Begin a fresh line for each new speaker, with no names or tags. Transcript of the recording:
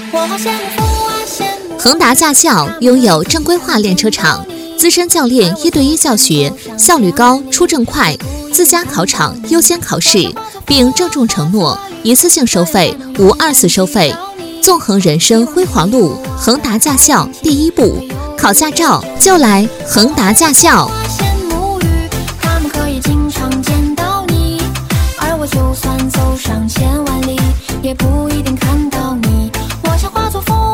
恒达驾校拥有正规化练车场，资深教练1对1教学，效率高，出证快，自家考场优先考试，并郑重承诺一次性收费，无2次收费。纵横人生辉煌路，恒达驾校第一步，考驾照就来恒达驾校。